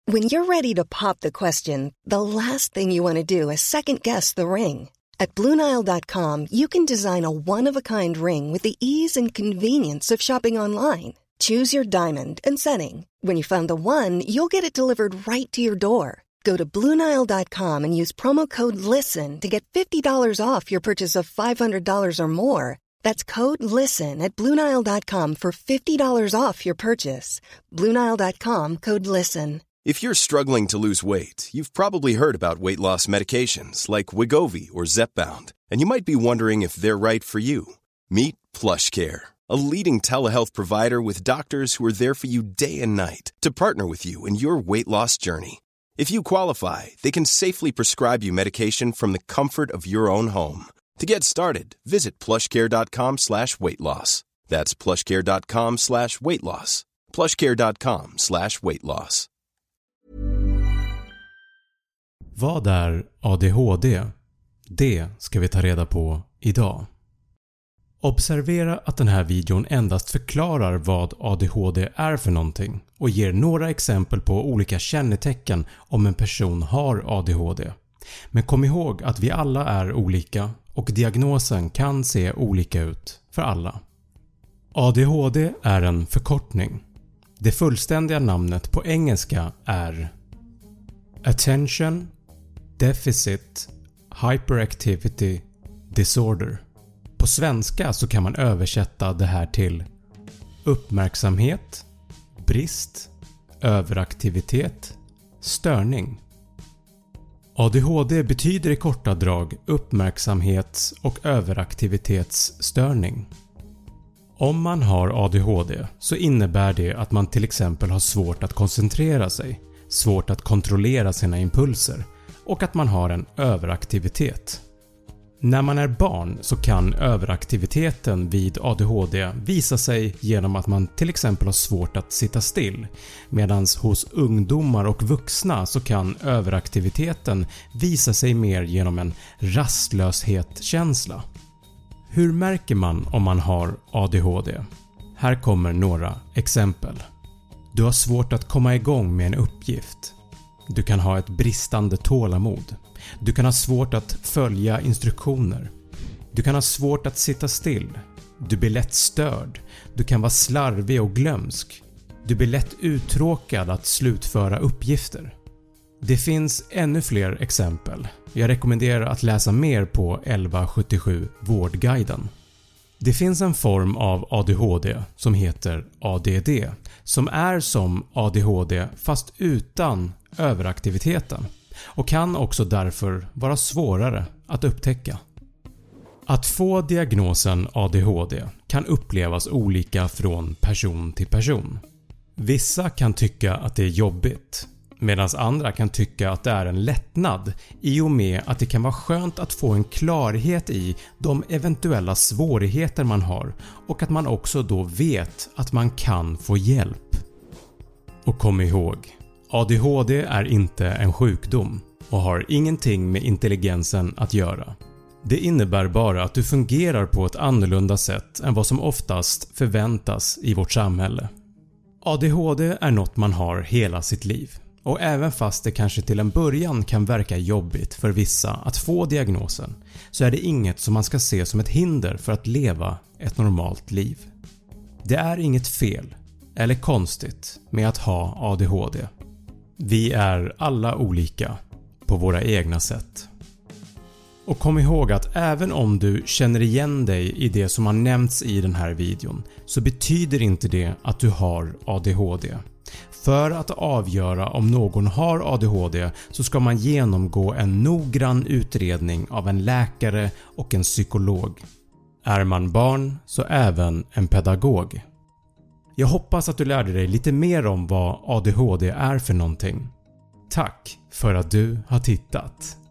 When you're ready to pop the question, the last thing you want to do is second-guess the ring. At BlueNile.com, you can design a one-of-a-kind ring with the ease and convenience of shopping online. Choose your diamond and setting. When you find the one, you'll get it delivered right to your door. Go to BlueNile.com and use promo code LISTEN to get $50 off your purchase of $500 or more. That's code LISTEN at BlueNile.com for $50 off your purchase. BlueNile.com, code LISTEN. If you're struggling to lose weight, you've probably heard about weight loss medications like Wegovy or Zepbound, and you might be wondering if they're right for you. Meet PlushCare, a leading telehealth provider with doctors who are there for you day and night to partner with you in your weight loss journey. If you qualify, they can safely prescribe you medication from the comfort of your own home. To get started, visit plushcare.com/weightloss. That's plushcare.com/weightloss. plushcare.com/weightloss. Vad är ADHD? Det ska vi ta reda på idag. Observera att den här videon endast förklarar vad ADHD är för någonting och ger några exempel på olika kännetecken om en person har ADHD. Men kom ihåg att vi alla är olika och diagnosen kan se olika ut för alla. ADHD är en förkortning. Det fullständiga namnet på engelska är Attention Deficit Hyperactivity Disorder. På svenska så kan man översätta det här till uppmärksamhet, brist, överaktivitet, störning. ADHD betyder i korta drag uppmärksamhets- och överaktivitetsstörning. Om man har ADHD så innebär det att man till exempel har svårt att koncentrera sig, svårt att kontrollera sina impulser och att man har en överaktivitet. När man är barn så kan överaktiviteten vid ADHD visa sig genom att man till exempel har svårt att sitta still, medan hos ungdomar och vuxna så kan överaktiviteten visa sig mer genom en rastlöshetskänsla. Hur märker man om man har ADHD? Här kommer några exempel. Du har svårt att komma igång med en uppgift. Du kan ha ett bristande tålamod. Du kan ha svårt att följa instruktioner. Du kan ha svårt att sitta still. Du blir lätt störd. Du kan vara slarvig och glömsk. Du blir lätt uttråkad att slutföra uppgifter. Det finns ännu fler exempel. Jag rekommenderar att läsa mer på 1177 Vårdguiden. Det finns en form av ADHD som heter ADD som är som ADHD fast utan överaktiviteten och kan också därför vara svårare att upptäcka. Att få diagnosen ADHD kan upplevas olika från person till person. Vissa kan tycka att det är jobbigt, medan andra kan tycka att det är en lättnad i och med att det kan vara skönt att få en klarhet i de eventuella svårigheter man har och att man också då vet att man kan få hjälp. Och kom ihåg, ADHD är inte en sjukdom och har ingenting med intelligensen att göra. Det innebär bara att du fungerar på ett annorlunda sätt än vad som oftast förväntas i vårt samhälle. ADHD är något man har hela sitt liv. Och även fast det kanske till en början kan verka jobbigt för vissa att få diagnosen så är det inget som man ska se som ett hinder för att leva ett normalt liv. Det är inget fel eller konstigt med att ha ADHD. Vi är alla olika på våra egna sätt. Och kom ihåg att även om du känner igen dig i det som har nämnts i den här videon så betyder inte det att du har ADHD. För att avgöra om någon har ADHD så ska man genomgå en noggrann utredning av en läkare och en psykolog. Är man barn så även en pedagog. Jag hoppas att du lärde dig lite mer om vad ADHD är för någonting. Tack för att du har tittat.